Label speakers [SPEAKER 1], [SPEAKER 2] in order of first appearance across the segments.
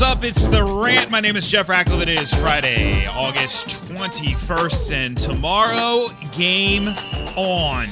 [SPEAKER 1] What's up? It's The Rant. My name is Jeff Ratcliffe. It is Friday, August 21st, and tomorrow, game on.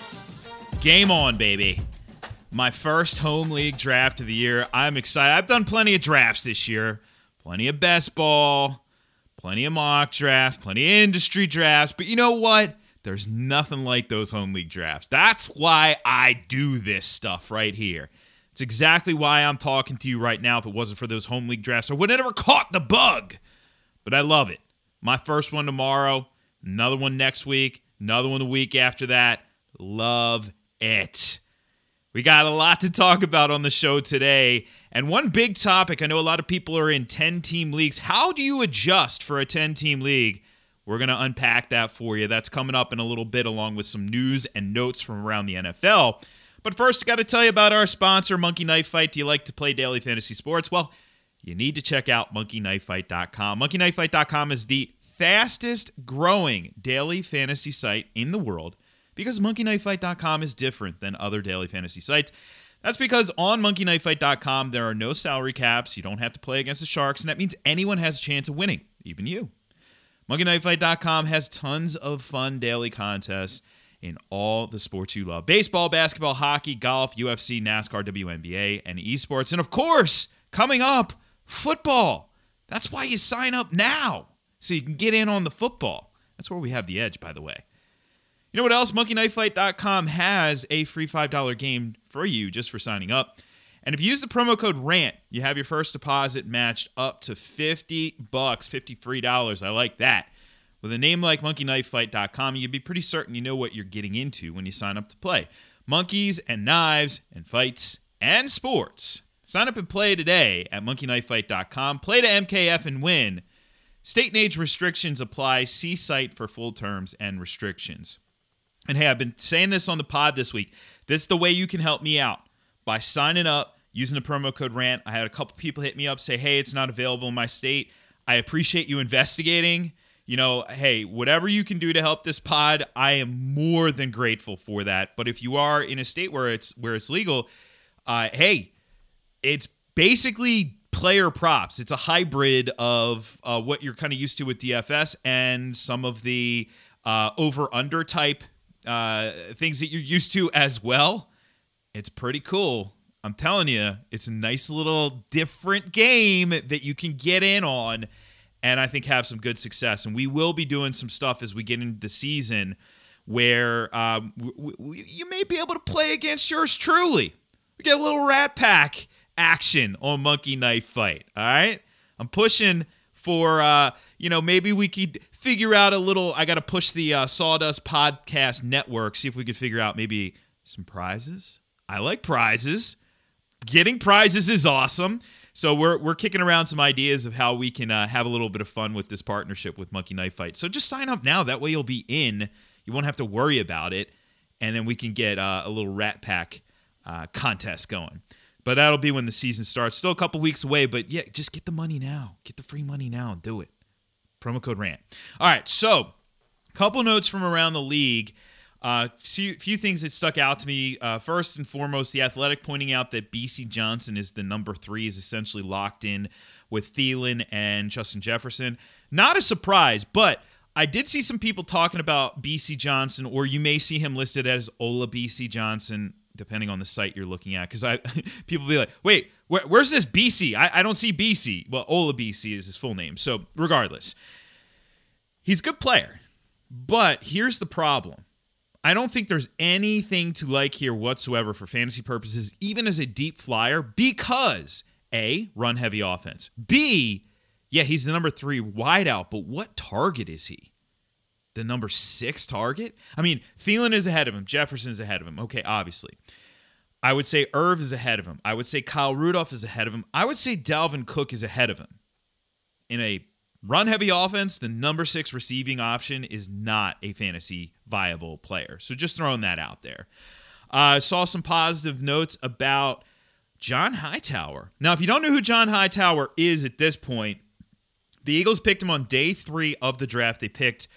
[SPEAKER 1] Game on, baby. My first home league draft of the year. I'm excited. I've done plenty of drafts this year. Plenty of best ball, plenty of mock drafts, plenty of industry drafts. But you know what? There's nothing like those home league drafts. That's why I do this stuff right here. It's exactly why I'm talking to you right now. If it wasn't for those home league drafts, I would have never caught the bug. But I love it. My first one tomorrow, another one next week, another one the week after that. Love it. We got a lot to talk about on the show today. And one big topic, I know a lot of people are in 10-team leagues. How do you adjust for a 10-team league? We're going to unpack that for you. That's coming up in a little bit, along with some news and notes from around the NFL. But first, I got to tell you about our sponsor, Monkey Knife Fight. Do you like to play daily fantasy sports? Well, you need to check out monkeyknifefight.com. Monkeyknifefight.com is the fastest growing daily fantasy site in the world because monkeyknifefight.com is different than other daily fantasy sites. That's because on monkeyknifefight.com, there are no salary caps. You don't have to play against the Sharks, and that means anyone has a chance of winning, even you. monkeyknifefight.com has tons of fun daily contests in all the sports you love. Baseball, basketball, hockey, golf, UFC, NASCAR, WNBA, and esports. And of course, coming up, football. That's why you sign up now, so you can get in on the football. That's where we have the edge, by the way. You know what else? monkeyknifefight.com has a free $5 game for you just for signing up. And if you use the promo code RANT, you have your first deposit matched up to $50, $53. I like that. With a name like monkeyknifefight.com, you'd be pretty certain you know what you're getting into when you sign up to play. Monkeys and knives and fights and sports. Sign up and play today at monkeyknifefight.com. Play to MKF and win. State and age restrictions apply. See site for full terms and restrictions. And hey, I've been saying this on the pod this week. This is the way you can help me out. By signing up, using the promo code RANT. I had a couple people hit me up, say, hey, it's not available in my state. I appreciate you investigating. You know, hey, whatever you can do to help this pod, I am more than grateful for that. But if you are in a state where it's legal, hey, it's basically player props. It's a hybrid of what you're kind of used to with DFS and some of the over-under type things that you're used to as well. It's pretty cool. I'm telling you, it's a nice little different game that you can get in on and I think have some good success. And we will be doing some stuff as we get into the season where you may be able to play against yours truly. We get a little Rat Pack action on Monkey Knife Fight, all right? I'm pushing for, maybe we could figure out a little, I got to push the Sawdust Podcast Network, see if we could figure out maybe some prizes. I like prizes. Getting prizes is awesome. So we're kicking around some ideas of how we can have a little bit of fun with this partnership with Monkey Knife Fight. So just sign up now. That way you'll be in. You won't have to worry about it. And then we can get a little Rat Pack contest going. But that'll be when the season starts. Still a couple weeks away. But yeah, just get the money now. Get the free money now and do it. Promo code RANT. All right, so a couple notes from around the league. Few things that stuck out to me. First and foremost, The Athletic pointing out that BC Johnson is the number 3, is essentially locked in with Thielen and Justin Jefferson. Not a surprise, but I did see some people talking about BC Johnson, or you may see him listed as Ola BC Johnson, depending on the site you're looking at. Because people be like, wait, where's this BC? I don't see BC. Well, Ola BC is his full name. So regardless, he's a good player. But here's the problem. I don't think there's anything to like here whatsoever for fantasy purposes, even as a deep flyer, because A, run heavy offense. B, yeah, he's the number 3 wideout, but what target is he? The number 6 target? I mean, Thielen is ahead of him. Jefferson's ahead of him. Okay, obviously. I would say Irv is ahead of him. I would say Kyle Rudolph is ahead of him. I would say Dalvin Cook is ahead of him. In a run-heavy offense, the number 6 receiving option is not a fantasy viable player. So just throwing that out there. Saw some positive notes about John Hightower. Now, if you don't know who John Hightower is at this point, the Eagles picked him on day 3 of the draft. They picked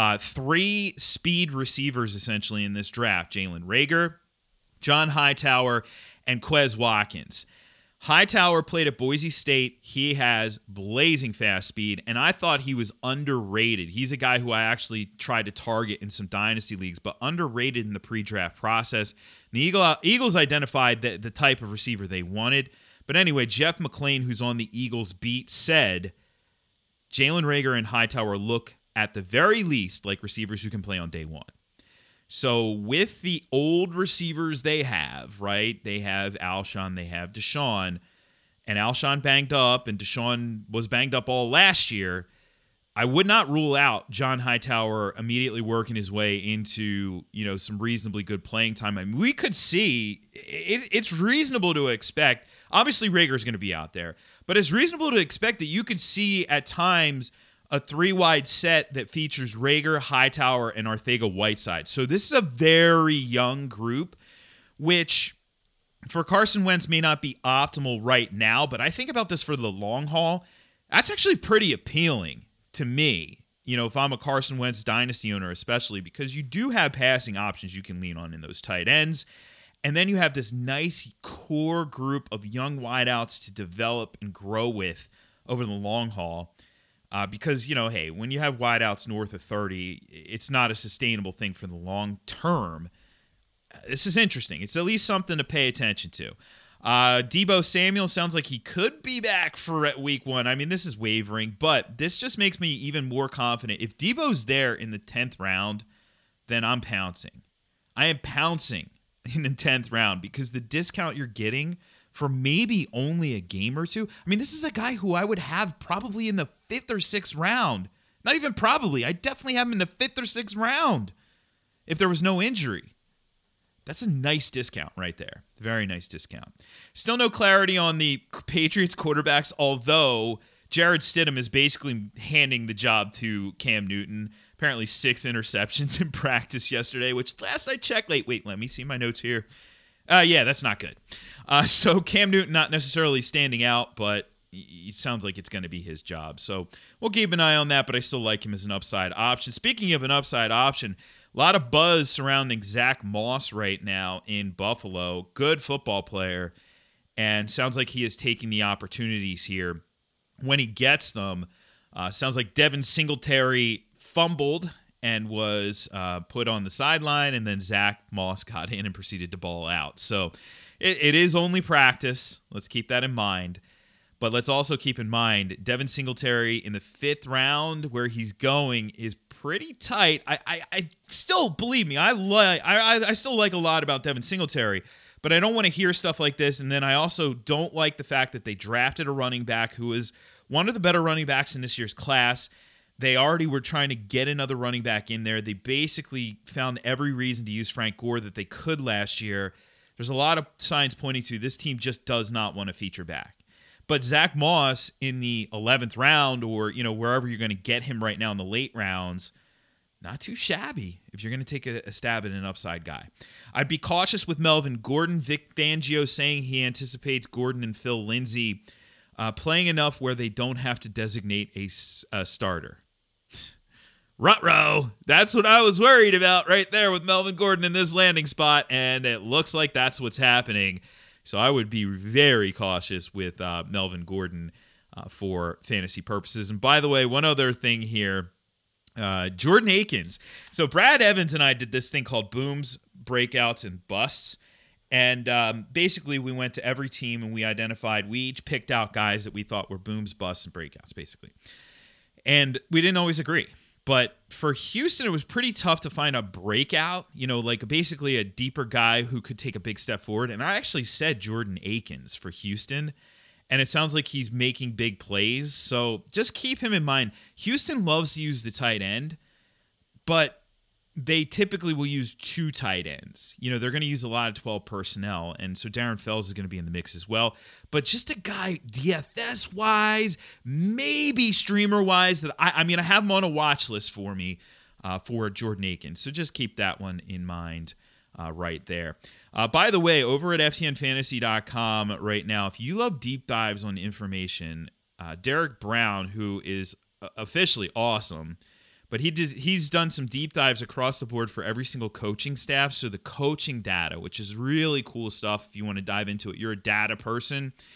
[SPEAKER 1] 3 speed receivers, essentially, in this draft. Jalen Reagor, John Hightower, and Quez Watkins. Hightower played at Boise State. He has blazing fast speed, and I thought he was underrated. He's a guy who I actually tried to target in some dynasty leagues, but underrated in the pre-draft process. The Eagles identified the type of receiver they wanted. But anyway, Jeff McLean, who's on the Eagles beat, said Jalen Reagor and Hightower look at the very least like receivers who can play on day one. So with the old receivers they have, right? They have Alshon, they have Deshaun, and Alshon banged up, and Deshaun was banged up all last year. I would not rule out John Hightower immediately working his way into, some reasonably good playing time. I mean, we could see it's reasonable to expect. Obviously, Reagor is going to be out there, but it's reasonable to expect that you could see at times a 3-wide set that features Reagor, Hightower, and Arcega-Whiteside. So this is a very young group, which for Carson Wentz may not be optimal right now, but I think about this for the long haul. That's actually pretty appealing to me, if I'm a Carson Wentz dynasty owner, especially because you do have passing options you can lean on in those tight ends. And then you have this nice core group of young wideouts to develop and grow with over the long haul. Because, hey, when you have wideouts north of 30, it's not a sustainable thing for the long term. This is interesting. It's at least something to pay attention to. Deebo Samuel sounds like he could be back for week 1. I mean, this is wavering, but this just makes me even more confident. If Deebo's there in the 10th round, then I'm pouncing. I am pouncing in the 10th round because the discount you're getting for maybe only a game or two. I mean, this is a guy who I would have probably in the 5th or 6th round. Not even probably. I definitely have him in the 5th or 6th round if there was no injury. That's a nice discount right there. Very nice discount. Still no clarity on the Patriots quarterbacks, although Jared Stidham is basically handing the job to Cam Newton. Apparently 6 interceptions in practice yesterday, which last I checked, wait, let me see my notes here. Yeah, that's not good. So Cam Newton not necessarily standing out, but it sounds like it's going to be his job. So we'll keep an eye on that, but I still like him as an upside option. Speaking of an upside option, a lot of buzz surrounding Zach Moss right now in Buffalo. Good football player, and sounds like he is taking the opportunities here when he gets them. Sounds like Devin Singletary fumbled and was put on the sideline, and then Zach Moss got in and proceeded to ball out. So it is only practice. Let's keep that in mind. But let's also keep in mind, Devin Singletary in the 5th round, where he's going, is pretty tight. I still, believe me, I still like a lot about Devin Singletary, but I don't want to hear stuff like this. And then I also don't like the fact that they drafted a running back who is one of the better running backs in this year's class. They already were trying to get another running back in there. They basically found every reason to use Frank Gore that they could last year. There's a lot of signs pointing to this team just does not want to feature back. But Zach Moss in the 11th round, or wherever you're going to get him right now in the late rounds, not too shabby if you're going to take a stab at an upside guy. I'd be cautious with Melvin Gordon. Vic Fangio saying he anticipates Gordon and Phil Lindsay playing enough where they don't have to designate a starter. Ruh-roh. That's what I was worried about right there with Melvin Gordon in this landing spot, and it looks like that's what's happening. So I would be very cautious with Melvin Gordon for fantasy purposes. And by the way, one other thing here, Jordan Akins. So Brad Evans and I did this thing called Booms, Breakouts, and Busts. And basically we went to every team and we each picked out guys that we thought were booms, busts, and breakouts, basically. And we didn't always agree. But for Houston, it was pretty tough to find a breakout, like basically a deeper guy who could take a big step forward. And I actually said Jordan Akins for Houston, and it sounds like he's making big plays. So just keep him in mind. Houston loves to use the tight end, but they typically will use 2 tight ends. They're going to use a lot of 12 personnel, and so Darren Fells is going to be in the mix as well. But just a guy DFS-wise, maybe streamer-wise, that I have him on a watch list for me for Jordan Akins. So just keep that one in mind right there. By the way, over at FTNFantasy.com right now, if you love deep dives on information, Derek Brown, who is officially awesome, but he's done some deep dives across the board for every single coaching staff. So the coaching data, which is really cool stuff if you want to dive into it. You're a data person.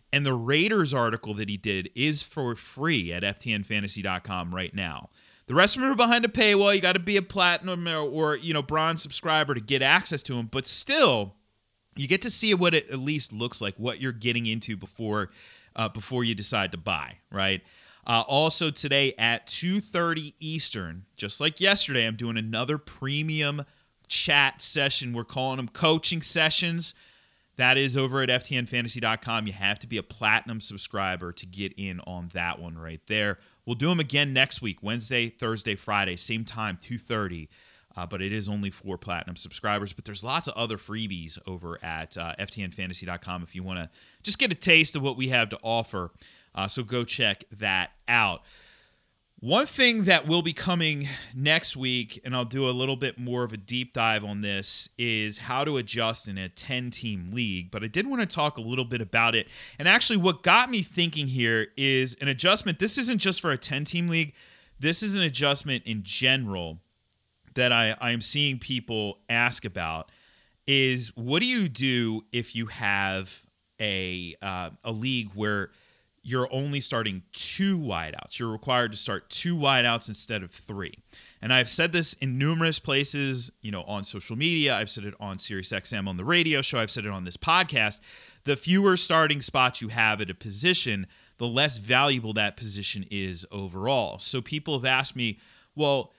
[SPEAKER 1] And the Raiders article that he did is for free at ftnfantasy.com right now. The rest of them are behind a paywall. You got to be a platinum or bronze subscriber to get access to them. But still, you get to see what it at least looks like, what you're getting into before you decide to buy, right? Also today at 2:30 Eastern, just like yesterday, I'm doing another premium chat session. We're calling them coaching sessions. That is over at ftnfantasy.com. You have to be a platinum subscriber to get in on that one right there. We'll do them again next week, Wednesday, Thursday, Friday, same time, 2:30. But it is only for platinum subscribers. But there's lots of other freebies over at ftnfantasy.com if you want to just get a taste of what we have to offer. So go check that out. One thing that will be coming next week, and I'll do a little bit more of a deep dive on this, is how to adjust in a 10-team league. But I did want to talk a little bit about it. And actually what got me thinking here is an adjustment. This isn't just for a 10-team league. This is an adjustment in general that I'm seeing people ask about, is what do you do if you have a league where you're only starting 2 wideouts? You're required to start 2 wideouts instead of 3. And I've said this in numerous places, on social media. I've said it on SiriusXM on the radio show. I've said it on this podcast. The fewer starting spots you have at a position, the less valuable that position is overall. So people have asked me, well,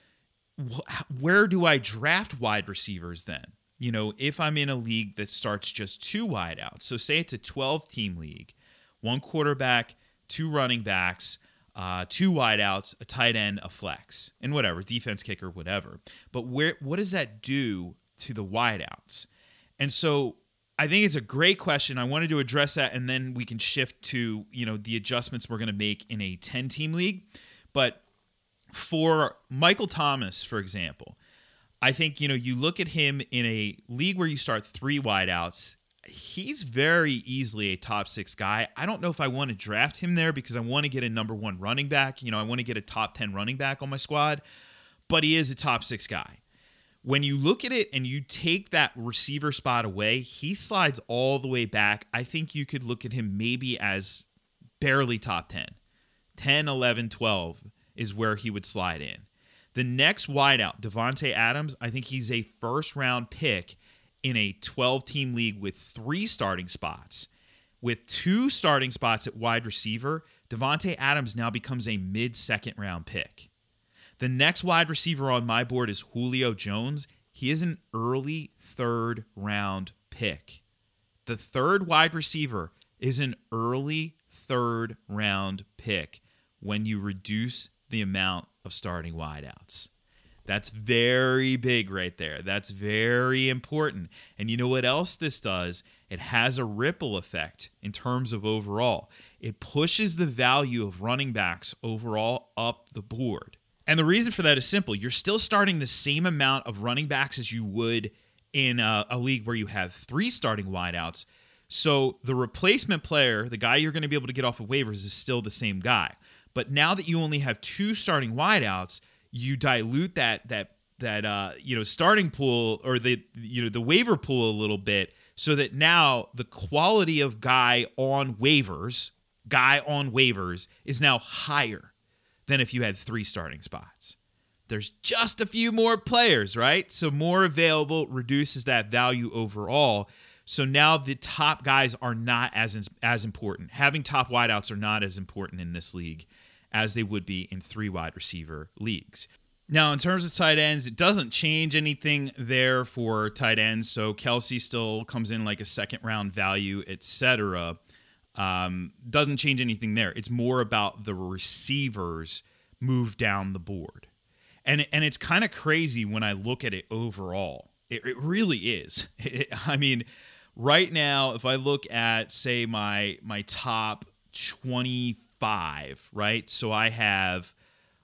[SPEAKER 1] where do I draft wide receivers then? If I'm in a league that starts just 2 wideouts. So say it's a 12-team league, 1 quarterback, 2 running backs, 2 wideouts, a tight end, a flex, and whatever, defense kicker, whatever. But what does that do to the wideouts? And so I think it's a great question. I wanted to address that, and then we can shift to the adjustments we're going to make in a 10-team league. But for Michael Thomas, for example, I think you look at him in a league where you start 3 wideouts. He's very easily a top 6 guy. I don't know if I want to draft him there because I want to get a number 1 running back. I want to get a top 10 running back on my squad, but he is a top 6 guy. When you look at it and you take that receiver spot away, he slides all the way back. I think you could look at him maybe as barely top 10. 10, 11, 12 is where he would slide in. The next wideout, Davante Adams, I think he's a first-round pick in a 12-team league with 3 starting spots. With 2 starting spots at wide receiver, Davante Adams now becomes a mid-second round pick. The next wide receiver on my board is Julio Jones. He is an early 3rd round pick. The 3rd wide receiver is an early 3rd round pick when you reduce the amount of starting wideouts. That's very big right there. That's very important. And you know what else this does? It has a ripple effect in terms of overall. It pushes the value of running backs overall up the board. And the reason for that is simple. You're still starting the same amount of running backs as you would in a league where you have 3 starting wideouts. So the replacement player, the guy you're going to be able to get off of waivers, is still the same guy. But now that you only have 2 starting wideouts, you dilute that starting pool or the waiver pool a little bit, so that now the quality of guy on waivers is now higher than if you had 3 starting spots. There's just a few more players, right? So more available reduces that value overall. So now the top guys are not as important. Having top wideouts are not as important in this league as they would be in 3 wide receiver leagues. Now, in terms of tight ends, it doesn't change anything there for tight ends. So Kelsey still comes in like a 2nd round value, etc. Doesn't change anything there. It's more about the receivers move down the board. And it's kind of crazy when I look at it overall. It really is. I mean, right now, if I look at, say, my top 25, right? So I have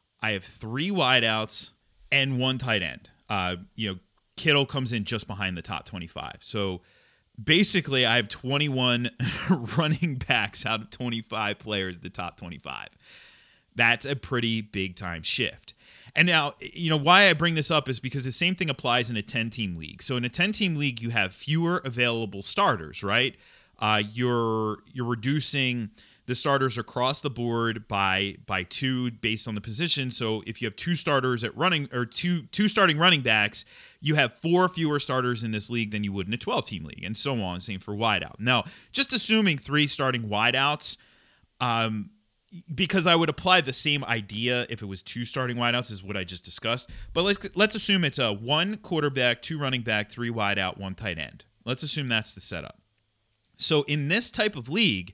[SPEAKER 1] 3 wideouts and 1 tight end. Kittle comes in just behind the top 25. So basically, I have 21 running backs out of 25 players at the top 25. That's a pretty big time shift. And now, why I bring this up is because the same thing applies in a 10-team league. So in a 10-team league, you have fewer available starters, right? You're reducing the starters across the board by 2 based on the position. So if you have 2 starters at running or two starting running backs, you have 4 fewer starters in this league than you would in a 12-team league, and so on. Same for wideout. Now, just assuming 3 starting wideouts, because I would apply the same idea if it was 2 starting wideouts as what I just discussed. But let's assume it's a 1 quarterback, 2 running back, 3 wideout, 1 tight end. Let's assume that's the setup. So in this type of league,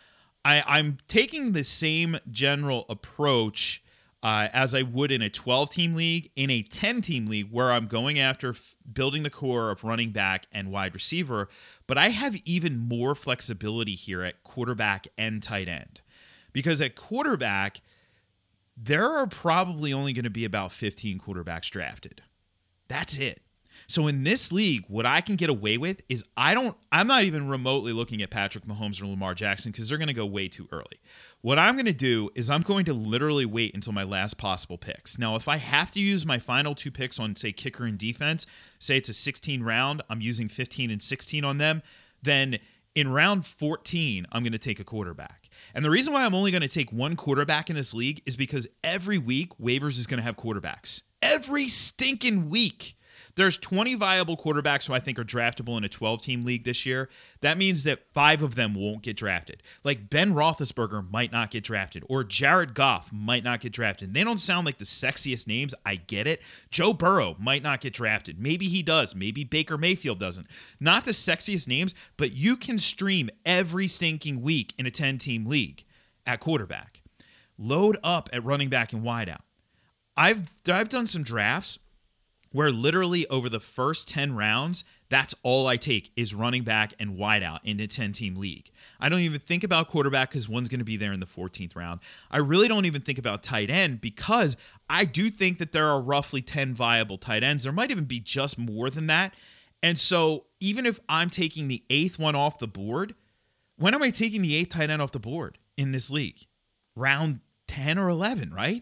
[SPEAKER 1] I'm taking the same general approach as I would in a 12-team league, in a 10-team league where I'm going after building the core of running back and wide receiver, but I have even more flexibility here at quarterback and tight end. Because at quarterback, there are probably only going to be about 15 quarterbacks drafted. That's it. So in this league, what I can get away with is I'm not even remotely looking at Patrick Mahomes or Lamar Jackson because they're going to go way too early. What I'm going to do is I'm going to literally wait until my last possible picks. Now, if I have to use my final 2 picks on, say, kicker and defense, say it's a 16 round, I'm using 15 and 16 on them, then in round 14, I'm going to take a quarterback. And the reason why I'm only going to take 1 quarterback in this league is because every week, waivers is going to have quarterbacks. Every stinking week. There's 20 viable quarterbacks who I think are draftable in a 12-team league this year. That means that 5 of them won't get drafted. Like Ben Roethlisberger might not get drafted, or Jared Goff might not get drafted. They don't sound like the sexiest names. I get it. Joe Burrow might not get drafted. Maybe he does. Maybe Baker Mayfield doesn't. Not the sexiest names, but you can stream every stinking week in a 10-team league at quarterback. Load up at running back and wideout. I've done some drafts where literally over the first 10 rounds, that's all I take is running back and wideout in a 10-team league. I don't even think about quarterback because one's going to be there in the 14th round. I really don't even think about tight end because I do think that there are roughly 10 viable tight ends. There might even be just more than that. And so even if I'm taking the 8th one off the board, when am I taking the 8th tight end off the board in this league? Round 10 or 11, right?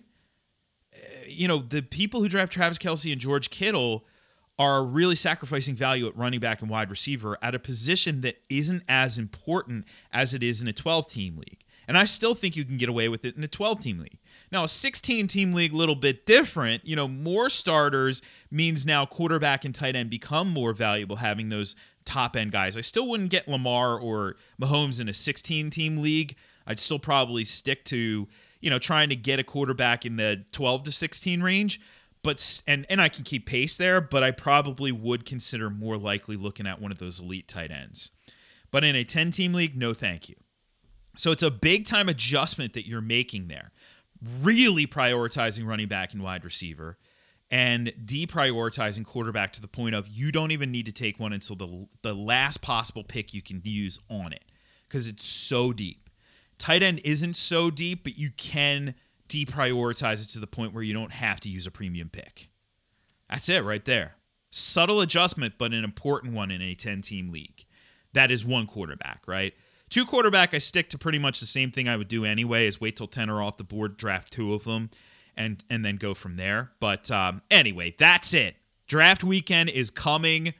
[SPEAKER 1] The people who draft Travis Kelce and George Kittle are really sacrificing value at running back and wide receiver at a position that isn't as important as it is in a 12-team league. And I still think you can get away with it in a 12-team league. Now, a 16-team league, a little bit different. More starters means now quarterback and tight end become more valuable having those top-end guys. I still wouldn't get Lamar or Mahomes in a 16-team league. I'd still probably stick to trying to get a quarterback in the 12 to 16 range, but and I can keep pace there, but I probably would consider more likely looking at one of those elite tight ends. But in a 10-team league, no thank you. So it's a big-time adjustment that you're making there, really prioritizing running back and wide receiver and deprioritizing quarterback to the point of you don't even need to take one until the last possible pick you can use on it because it's so deep. Tight end isn't so deep, but you can deprioritize it to the point where you don't have to use a premium pick. That's it right there. Subtle adjustment, but an important one in a 10-team league. That is 1 quarterback, right? 2 quarterback, I stick to pretty much the same thing I would do anyway, is wait till 10 are off the board, draft 2 of them, and then go from there. But anyway, that's it. Draft weekend is coming,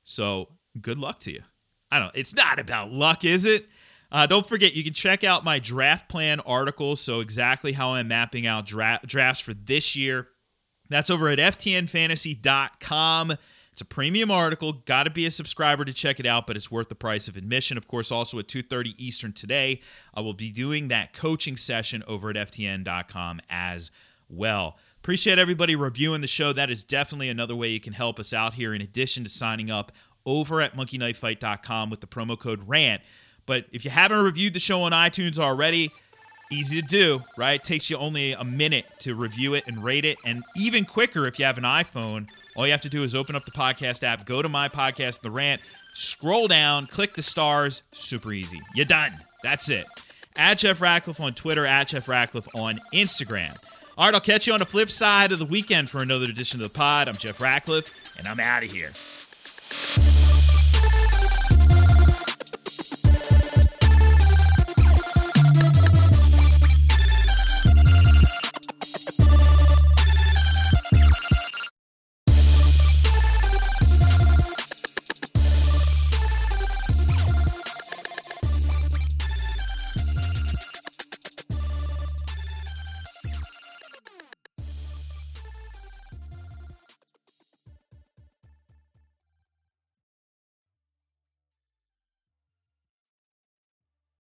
[SPEAKER 1] so good luck to you. It's not about luck, is it? Don't forget, you can check out my draft plan article, so exactly how I'm mapping out drafts for this year. That's over at ftnfantasy.com. It's a premium article. Got to be a subscriber to check it out, but it's worth the price of admission. Of course, also at 2:30 Eastern today, I will be doing that coaching session over at ftn.com as well. Appreciate everybody reviewing the show. That is definitely another way you can help us out here, in addition to signing up over at monkeyknifefight.com with the promo code RANT. But if you haven't reviewed the show on iTunes already, easy to do, right? It takes you only a minute to review it and rate it. And even quicker if you have an iPhone, all you have to do is open up the podcast app, go to my podcast, The Rant, scroll down, click the stars. Super easy. You're done. That's it. At Jeff Ratcliffe on Twitter, at Jeff Ratcliffe on Instagram. All right, I'll catch you on the flip side of the weekend for another edition of the pod. I'm Jeff Ratcliffe, and I'm out of here.